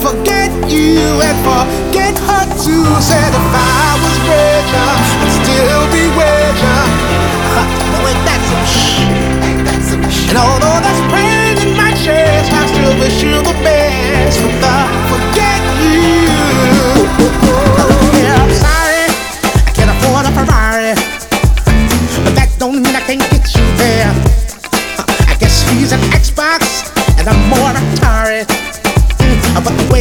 forget you and forget her too. Said if I was richer, I'd still be richer. But ain't that some shit? Ain't that some shit? And although there's pain in my chest, I still wish you the best. But forget you. Yeah, I'm sorry, I can't afford a Ferrari, but that don't mean I can't get you there. I guess he's an Xbox and I'm more Atari. But the way